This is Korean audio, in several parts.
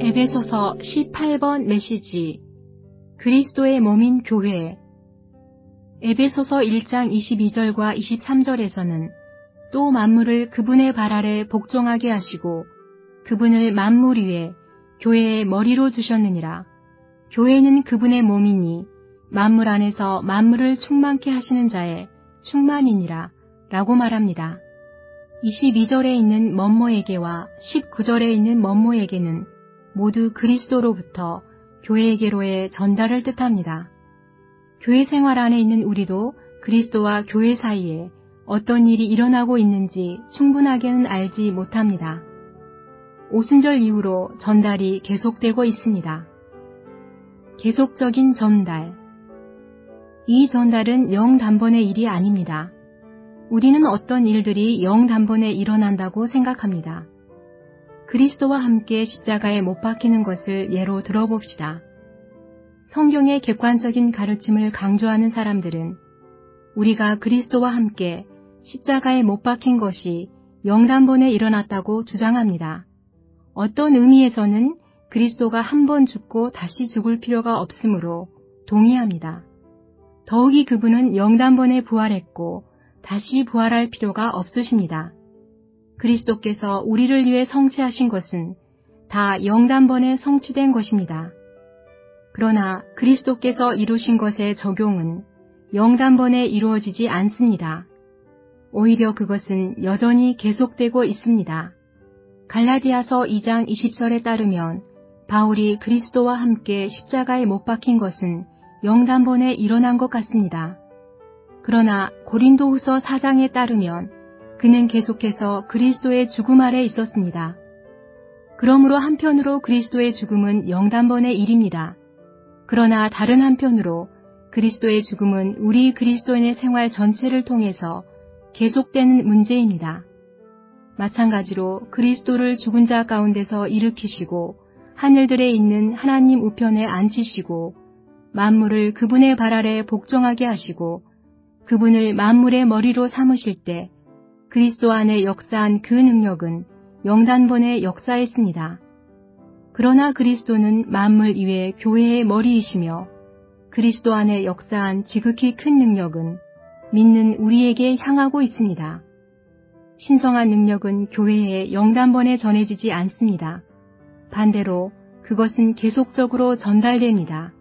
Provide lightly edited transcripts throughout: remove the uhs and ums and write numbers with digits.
에베소서 18번 메시지 그리스도의 몸인 교회. 에베소서 1장 22절과 23절에서는 또 만물을 그분의 발 아래 복종하게 하시고 그분을 만물 위에 교회의 머리로 주셨느니라. 교회는 그분의 몸이니 만물 안에서 만물을 충만케 하시는 자의 충만이니라 라고 말합니다. 22절에 있는 먼모에게와 19절에 있는 먼모에게는 모두 그리스도로부터 교회에게로의 전달을 뜻합니다. 교회 생활 안에 있는 우리도 그리스도와 교회 사이에 어떤 일이 일어나고 있는지 충분하게는 알지 못합니다. 오순절 이후로 전달이 계속되고 있습니다. 계속적인 전달. 이 전달은 영단번의 일이 아닙니다. 우리는 어떤 일들이 영단번에 일어난다고 생각합니다. 그리스도와 함께 십자가에 못 박히는 것을 예로 들어봅시다. 성경의 객관적인 가르침을 강조하는 사람들은 우리가 그리스도와 함께 십자가에 못 박힌 것이 영단번에 일어났다고 주장합니다. 어떤 의미에서는 그리스도가 한 번 죽고 다시 죽을 필요가 없으므로 동의합니다. 더욱이 그분은 영단번에 부활했고 다시 부활할 필요가 없으십니다. 그리스도께서 우리를 위해 성취하신 것은 다 영단번에 성취된 것입니다. 그러나 그리스도께서 이루신 것의 적용은 영단번에 이루어지지 않습니다. 오히려 그것은 여전히 계속되고 있습니다. 갈라디아서 2장 20절에 따르면 바울이 그리스도와 함께 십자가에 못 박힌 것은 영단번에 일어난 것 같습니다. 그러나 고린도후서 4장에 따르면 그는 계속해서 그리스도의 죽음 아래 있었습니다. 그러므로 한편으로 그리스도의 죽음은 영단번의 일입니다. 그러나 다른 한편으로 그리스도의 죽음은 우리 그리스도인의 생활 전체를 통해서 계속되는 문제입니다. 마찬가지로 그리스도를 죽은 자 가운데서 일으키시고 하늘들에 있는 하나님 우편에 앉히시고 만물을 그분의 발 아래 복종하게 하시고 그분을 만물의 머리로 삼으실 때 그리스도 안에 역사한 그 능력은 영단번에 역사했습니다. 그러나 그리스도는 만물 위에 교회의 머리이시며 그리스도 안에 역사한 지극히 큰 능력은 믿는 우리에게 향하고 있습니다. 신성한 능력은 교회에 영단번에 전해지지 않습니다. 반대로 그것은 계속적으로 전달됩니다.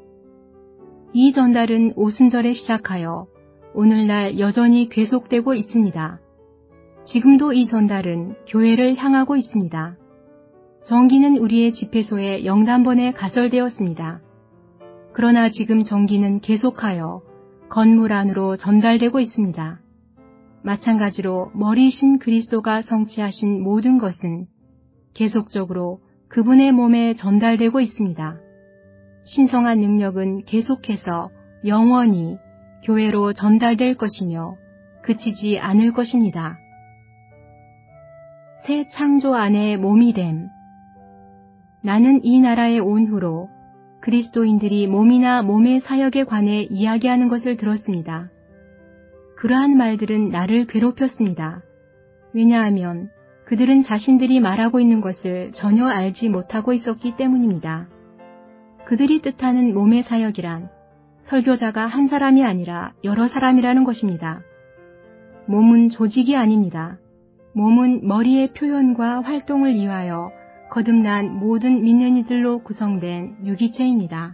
이 전달은 오순절에 시작하여 오늘날 여전히 계속되고 있습니다. 지금도 이 전달은 교회를 향하고 있습니다. 전기는 우리의 집회소에 영단번에 가설되었습니다. 그러나 지금 전기는 계속하여 건물 안으로 전달되고 있습니다. 마찬가지로 머리이신 그리스도가 성취하신 모든 것은 계속적으로 그분의 몸에 전달되고 있습니다. 신성한 능력은 계속해서 영원히 교회로 전달될 것이며 그치지 않을 것입니다. 새 창조 안에 몸이 됨. 나는 이 나라에 온 후로 그리스도인들이 몸이나 몸의 사역에 관해 이야기하는 것을 들었습니다. 그러한 말들은 나를 괴롭혔습니다. 왜냐하면 그들은 자신들이 말하고 있는 것을 전혀 알지 못하고 있었기 때문입니다. 그들이 뜻하는 몸의 사역이란 설교자가 한 사람이 아니라 여러 사람이라는 것입니다. 몸은 조직이 아닙니다. 몸은 머리의 표현과 활동을 위하여 거듭난 모든 믿는 이들로 구성된 유기체입니다.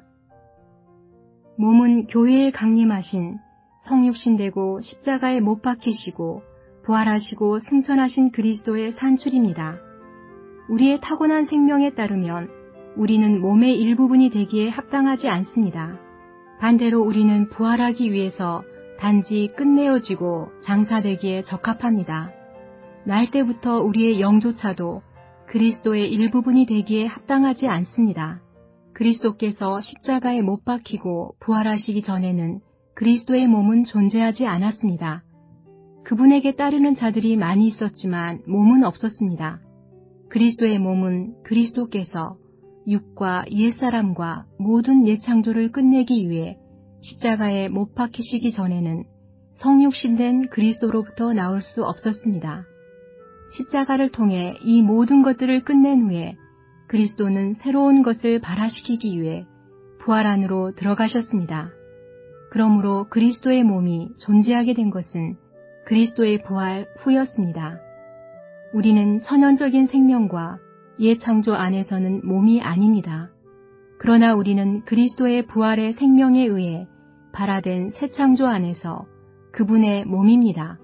몸은 교회에 강림하신 성육신되고 십자가에 못 박히시고 부활하시고 승천하신 그리스도의 산출입니다. 우리의 타고난 생명에 따르면 우리는 몸의 일부분이 되기에 합당하지 않습니다. 반대로 우리는 부활하기 위해서 단지 끝내어지고 장사되기에 적합합니다. 날 때부터 우리의 영조차도 그리스도의 일부분이 되기에 합당하지 않습니다. 그리스도께서 십자가에 못 박히고 부활하시기 전에는 그리스도의 몸은 존재하지 않았습니다. 그분에게 따르는 자들이 많이 있었지만 몸은 없었습니다. 그리스도의 몸은 그리스도께서 육과 옛사람과 모든 옛 창조를 끝내기 위해 십자가에 못 박히시기 전에는 성육신된 그리스도로부터 나올 수 없었습니다. 십자가를 통해 이 모든 것들을 끝낸 후에 그리스도는 새로운 것을 발화시키기 위해 부활 안으로 들어가셨습니다. 그러므로 그리스도의 몸이 존재하게 된 것은 그리스도의 부활 후였습니다. 우리는 천연적인 생명과 옛 창조 안에서는 몸이 아닙니다. 그러나 우리는 그리스도의 부활의 생명에 의해 발화된 새 창조 안에서 그분의 몸입니다.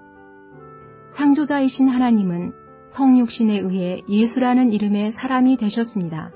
창조자이신 하나님은 성육신에 의해 예수라는 이름의 사람이 되셨습니다.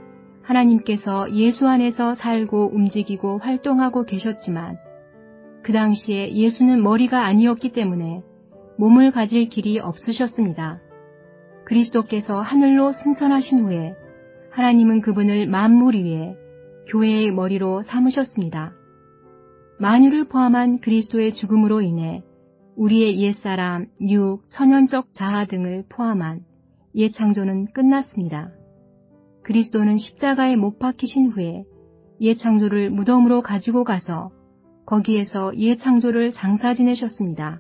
하나님께서 예수 안에서 살고 움직이고 활동하고 계셨지만 그 당시에 예수는 머리가 아니었기 때문에 몸을 가질 길이 없으셨습니다. 그리스도께서 하늘로 승천하신 후에 하나님은 그분을 만물 위에 교회의 머리로 삼으셨습니다. 만유를 포함한 그리스도의 죽음으로 인해 우리의 옛사람, 육, 천연적 자아 등을 포함한 옛 창조는 끝났습니다. 그리스도는 십자가에 못 박히신 후에 옛 창조를 무덤으로 가지고 가서 거기에서 옛 창조를 장사 지내셨습니다.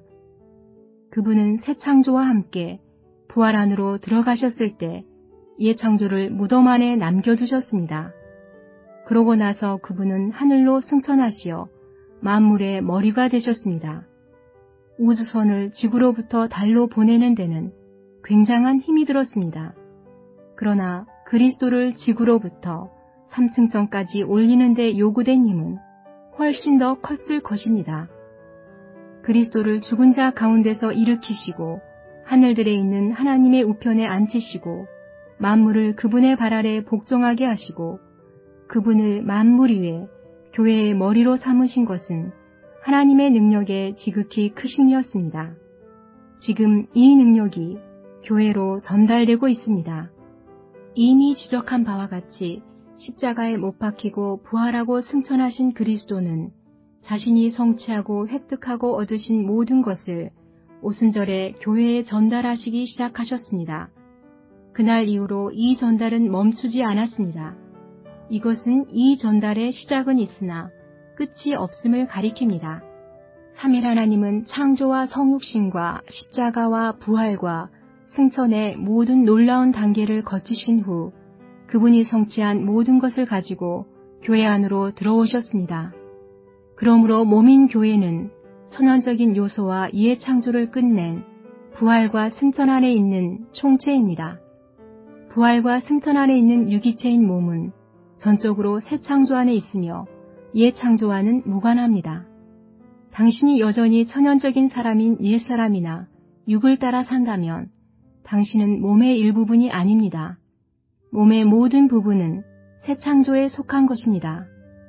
그분은 새 창조와 함께 부활 안으로 들어가셨을 때 옛 창조를 무덤 안에 남겨두셨습니다. 그러고 나서 그분은 하늘로 승천하시어 만물의 머리가 되셨습니다. 우주선을 지구로부터 달로 보내는 데는 굉장한 힘이 들었습니다. 그러나 그리스도를 지구로부터 3층선까지 올리는 데 요구된 힘은 훨씬 더 컸을 것입니다. 그리스도를 죽은 자 가운데서 일으키시고 하늘들에 있는 하나님의 우편에 앉히시고 만물을 그분의 발 아래 복종하게 하시고 그분을 만물 위에 교회의 머리로 삼으신 것은 하나님의 능력의 지극히 크심이었습니다. 지금 이 능력이 교회로 전달되고 있습니다. 이미 지적한 바와 같이 십자가에 못 박히고 부활하고 승천하신 그리스도는 자신이 성취하고 획득하고 얻으신 모든 것을 오순절에 교회에 전달하시기 시작하셨습니다. 그날 이후로 이 전달은 멈추지 않았습니다. 이것은 이 전달의 시작은 있으나 끝이 없음을 가리킵니다. 삼일 하나님은 창조와 성육신과 십자가와 부활과 승천의 모든 놀라운 단계를 거치신 후 그분이 성취한 모든 것을 가지고 교회 안으로 들어오셨습니다. 그러므로 몸인 교회는 천연적인 요소와 이해 창조를 끝낸 부활과 승천 안에 있는 총체입니다. 부활과 승천 안에 있는 유기체인 몸은 전적으로 새 창조 안에 있으며 옛 창조와는 무관합니다. 당신이 여전히 천연적인 사람인 옛사람이나 육을 따라 산다면 당신은 몸의 일부분이 아닙니다. 몸의 모든 부분은 새 창조에 속한 것입니다.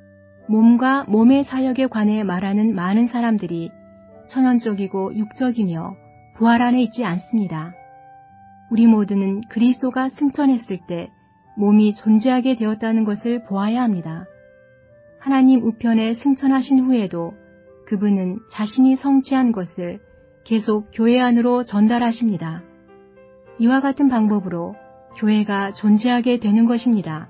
몸과 몸의 사역에 관해 말하는 많은 사람들이 천연적이고 육적이며 부활 안에 있지 않습니다. 우리 모두는 그리스도가 승천했을 때 몸이 존재하게 되었다는 것을 보아야 합니다. 하나님 우편에 승천하신 후에도 그분은 자신이 성취한 것을 계속 교회 안으로 전달하십니다. 이와 같은 방법으로 교회가 존재하게 되는 것입니다.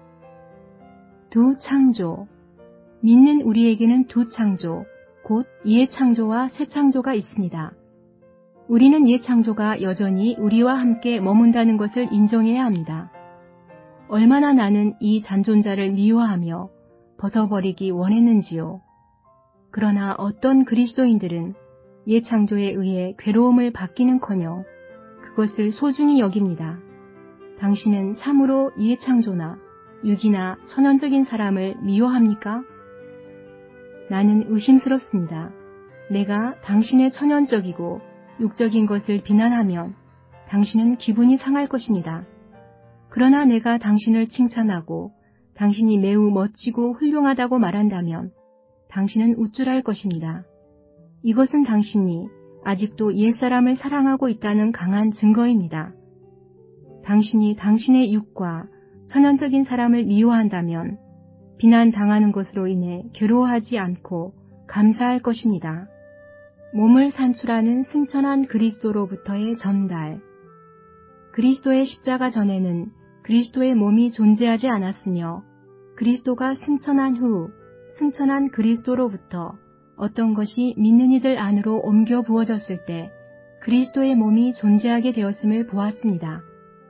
두 창조. 믿는 우리에게는 두 창조, 곧 옛 창조와 새 창조가 있습니다. 우리는 옛 창조가 여전히 우리와 함께 머문다는 것을 인정해야 합니다. 얼마나 나는 이 잔존자를 미워하며 벗어버리기 원했는지요. 그러나 어떤 그리스도인들은 옛 창조에 의해 괴로움을 받기는커녕 그것을 소중히 여깁니다. 당신은 참으로 옛 창조나 육이나 천연적인 사람을 미워합니까? 나는 의심스럽습니다. 내가 당신의 천연적이고 육적인 것을 비난하면 당신은 기분이 상할 것입니다. 그러나 내가 당신을 칭찬하고 당신이 매우 멋지고 훌륭하다고 말한다면 당신은 우쭐할 것입니다. 이것은 당신이 아직도 옛사람을 사랑하고 있다는 강한 증거입니다. 당신이 당신의 육과 천연적인 사람을 미워한다면 비난당하는 것으로 인해 괴로워하지 않고 감사할 것입니다. 몸을 산출하는 승천한 그리스도로부터의 전달. 그리스도의 십자가 전에는 그리스도의 몸이 존재하지 않았으며 그리스도가 승천한 후 승천한 그리스도로부터 어떤 것이 믿는 이들 안으로 옮겨 부어졌을 때 그리스도의 몸이 존재하게 되었음을 보았습니다.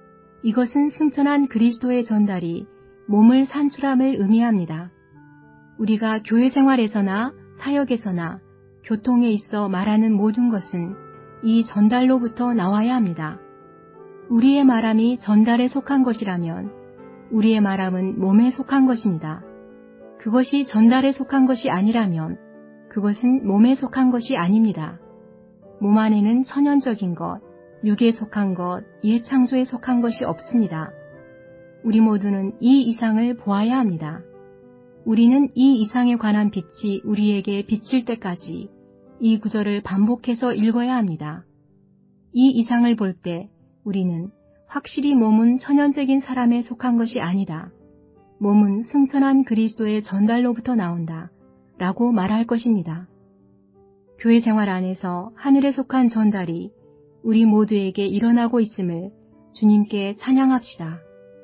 이것은 승천한 그리스도의 전달이 몸을 산출함을 의미합니다. 우리가 교회 생활에서나 사역에서나 교통에 있어 말하는 모든 것은 이 전달로부터 나와야 합니다. 우리의 말함이 전달에 속한 것이라면 우리의 말함은 몸에 속한 것입니다. 그것이 전달에 속한 것이 아니라면 그것은 몸에 속한 것이 아닙니다. 몸 안에는 천연적인 것, 육에 속한 것, 옛 창조에 속한 것이 없습니다. 우리 모두는 이 이상을 보아야 합니다. 우리는 이 이상에 관한 빛이 우리에게 비칠 때까지 이 구절을 반복해서 읽어야 합니다. 이 이상을 볼 때 우리는 확실히 몸은 천연적인 사람에 속한 것이 아니다. 몸은 승천한 그리스도의 전달로부터 나온다. 라고 말할 것입니다. 교회 생활 안에서 하늘에 속한 전달이 우리 모두에게 일어나고 있음을 주님께 찬양합시다.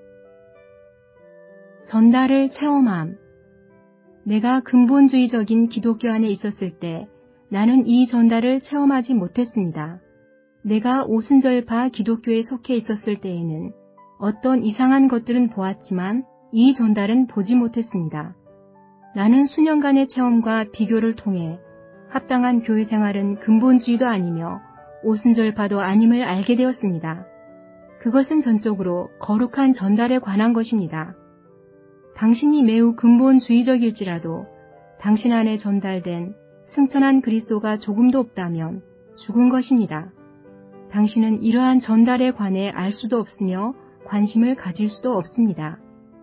전달을 체험함. 내가 근본주의적인 기독교 안에 있었을 때 나는 이 전달을 체험하지 못했습니다. 내가 오순절파 기독교에 속해 있었을 때에는 어떤 이상한 것들은 보았지만 이 전달은 보지 못했습니다. 나는 수년간의 체험과 비교를 통해 합당한 교회 생활은 근본주의도 아니며 오순절파도 아님을 알게 되었습니다. 그것은 전적으로 거룩한 전달에 관한 것입니다. 당신이 매우 근본주의적일지라도 당신 안에 전달된 승천한 그리스도가 조금도 없다면 죽은 것입니다. 당신은 이러한 전달에 관해 알 수도 없으며 관심을 가질 수도 없습니다.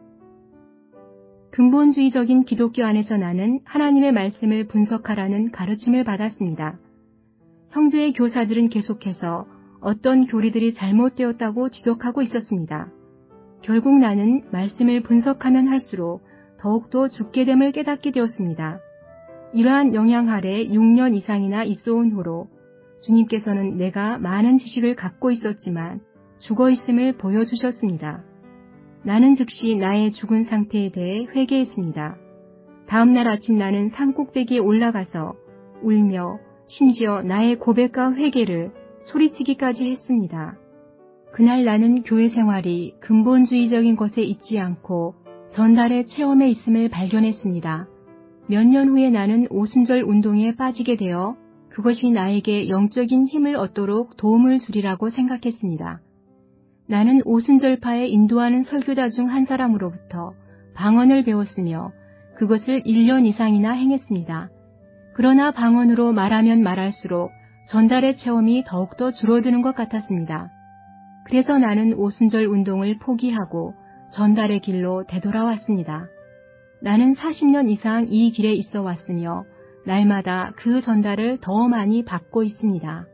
근본주의적인 기독교 안에서 나는 하나님의 말씀을 분석하라는 가르침을 받았습니다. 형제의 교사들은 계속해서 어떤 교리들이 잘못되었다고 지적하고 있었습니다. 결국 나는 말씀을 분석하면 할수록 더욱더 죽게 됨을 깨닫게 되었습니다. 이러한 영향 아래 6년 이상이나 있어온 후로 주님께서는 내가 많은 지식을 갖고 있었지만 죽어 있음을 보여주셨습니다. 나는 즉시 나의 죽은 상태에 대해 회개했습니다. 다음날 아침 나는 산꼭대기에 올라가서 울며 심지어 나의 고백과 회개를 소리치기까지 했습니다. 그날 나는 교회 생활이 근본주의적인 것에 있지 않고 전달의 체험에 있음을 발견했습니다. 몇 년 후에 나는 오순절 운동에 빠지게 되어 그것이 나에게 영적인 힘을 얻도록 도움을 주리라고 생각했습니다. 나는 오순절파에 인도하는 설교자 중 한 사람으로부터 방언을 배웠으며 그것을 1년 이상이나 행했습니다. 그러나 방언으로 말하면 말할수록 전달의 체험이 더욱더 줄어드는 것 같았습니다. 그래서 나는 오순절 운동을 포기하고 전달의 길로 되돌아왔습니다. 나는 40년 이상 이 길에 있어 왔으며 날마다 그 전달을 더 많이 받고 있습니다.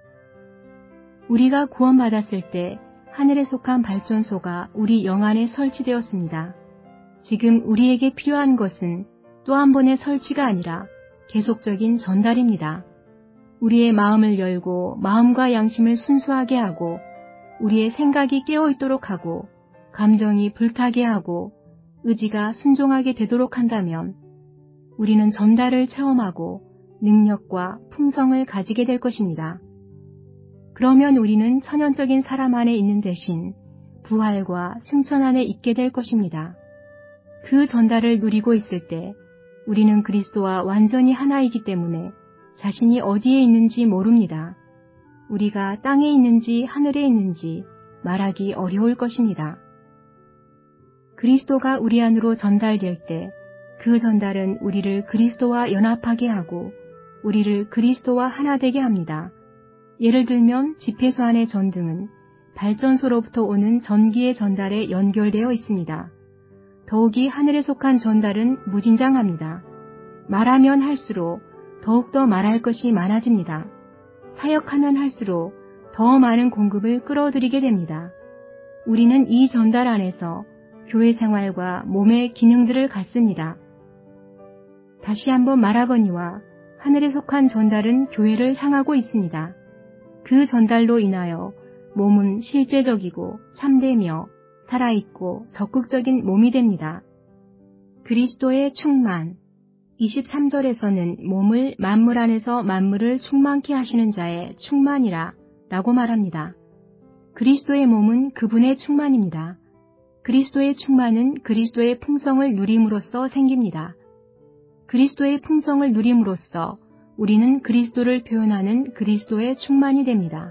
우리가 구원받았을 때 하늘에 속한 발전소가 우리 영 안에 설치되었습니다. 지금 우리에게 필요한 것은 또 한 번의 설치가 아니라 계속적인 전달입니다. 우리의 마음을 열고 마음과 양심을 순수하게 하고 우리의 생각이 깨어있도록 하고 감정이 불타게 하고 의지가 순종하게 되도록 한다면 우리는 전달을 체험하고 능력과 풍성을 가지게 될 것입니다. 그러면 우리는 천연적인 사람 안에 있는 대신 부활과 승천 안에 있게 될 것입니다. 그 전달을 누리고 있을 때 우리는 그리스도와 완전히 하나이기 때문에 자신이 어디에 있는지 모릅니다. 우리가 땅에 있는지 하늘에 있는지 말하기 어려울 것입니다. 그리스도가 우리 안으로 전달될 때 그 전달은 우리를 그리스도와 연합하게 하고 우리를 그리스도와 하나 되게 합니다. 예를 들면 집회소 안의 전등은 발전소로부터 오는 전기의 전달에 연결되어 있습니다. 더욱이 하늘에 속한 전달은 무진장합니다. 말하면 할수록 더욱더 말할 것이 많아집니다. 사역하면 할수록 더 많은 공급을 끌어들이게 됩니다. 우리는 이 전달 안에서 교회 생활과 몸의 기능들을 갖습니다. 다시 한번 말하거니와 하늘에 속한 전달은 교회를 향하고 있습니다. 그 전달로 인하여 몸은 실제적이고 참되며 살아있고 적극적인 몸이 됩니다. 그리스도의 충만. 23절에서는 몸을 만물 안에서 만물을 충만케 하시는 자의 충만이라 라고 말합니다. 그리스도의 몸은 그분의 충만입니다. 그리스도의 충만은 그리스도의 풍성을 누림으로써 생깁니다. 그리스도의 풍성을 누림으로써 우리는 그리스도를 표현하는 그리스도의 충만이 됩니다.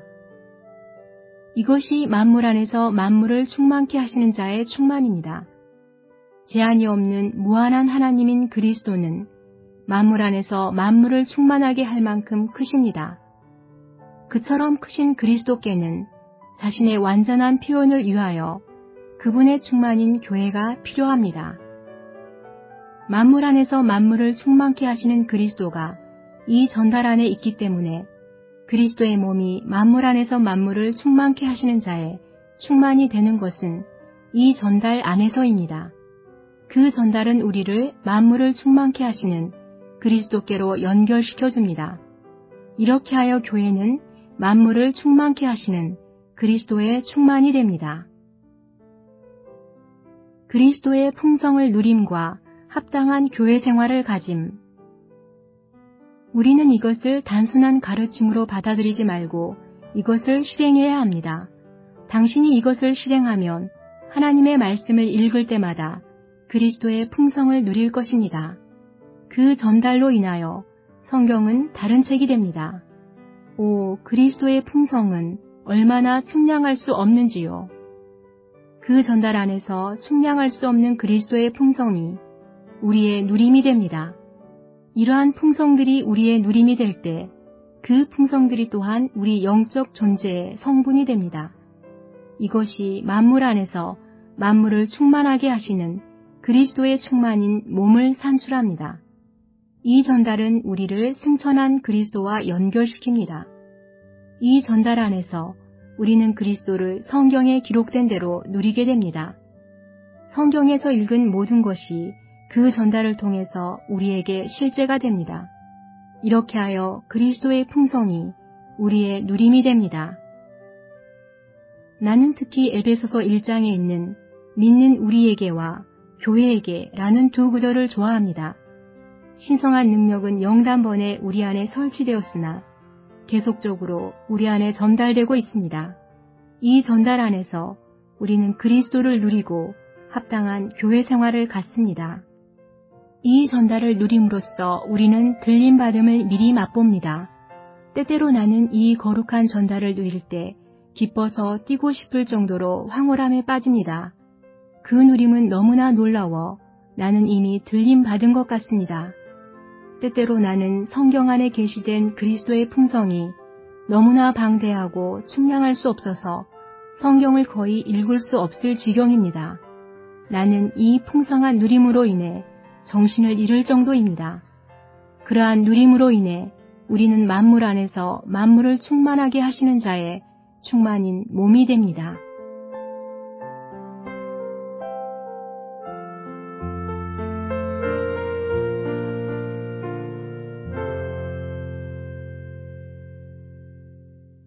이것이 만물 안에서 만물을 충만케 하시는 자의 충만입니다. 제한이 없는 무한한 하나님인 그리스도는 만물 안에서 만물을 충만하게 할 만큼 크십니다. 그처럼 크신 그리스도께는 자신의 완전한 표현을 위하여 그분의 충만인 교회가 필요합니다. 만물 안에서 만물을 충만케 하시는 그리스도가 이 전달 안에 있기 때문에 그리스도의 몸이 만물 안에서 만물을 충만케 하시는 자의 충만이 되는 것은 이 전달 안에서입니다. 그 전달은 우리를 만물을 충만케 하시는 그리스도께로 연결시켜 줍니다. 이렇게 하여 교회는 만물을 충만케 하시는 그리스도의 충만이 됩니다. 그리스도의 풍성을 누림과 합당한 교회 생활을 가짐. 우리는 이것을 단순한 가르침으로 받아들이지 말고 이것을 실행해야 합니다. 당신이 이것을 실행하면 하나님의 말씀을 읽을 때마다 그리스도의 풍성을 누릴 것입니다. 그 전달로 인하여 성경은 다른 책이 됩니다. 오, 그리스도의 풍성은 얼마나 측량할 수 없는지요. 그 전달 안에서 측량할 수 없는 그리스도의 풍성이 우리의 누림이 됩니다. 이러한 풍성들이 우리의 누림이 될 때 그 풍성들이 또한 우리 영적 존재의 성분이 됩니다. 이것이 만물 안에서 만물을 충만하게 하시는 그리스도의 충만인 몸을 산출합니다. 이 전달은 우리를 승천한 그리스도와 연결시킵니다. 이 전달 안에서 우리는 그리스도를 성경에 기록된 대로 누리게 됩니다. 성경에서 읽은 모든 것이 그 전달을 통해서 우리에게 실제가 됩니다. 이렇게 하여 그리스도의 풍성이 우리의 누림이 됩니다. 나는 특히 에베소서 1장에 있는 믿는 우리에게와 교회에게 라는 두 구절을 좋아합니다. 신성한 능력은 영단번에 우리 안에 설치되었으나 계속적으로 우리 안에 전달되고 있습니다. 이 전달 안에서 우리는 그리스도를 누리고 합당한 교회 생활을 갖습니다. 이 전달을 누림으로써 우리는 들림받음을 미리 맛봅니다. 때때로 나는 이 거룩한 전달을 누릴 때 기뻐서 뛰고 싶을 정도로 황홀함에 빠집니다. 그 누림은 너무나 놀라워 나는 이미 들림받은 것 같습니다. 때때로 나는 성경 안에 계시된 그리스도의 풍성이 너무나 방대하고 측량할 수 없어서 성경을 거의 읽을 수 없을 지경입니다. 나는 이 풍성한 누림으로 인해 정신을 잃을 정도입니다. 그러한 누림으로 인해 우리는 만물 안에서 만물을 충만하게 하시는 자의 충만인 몸이 됩니다.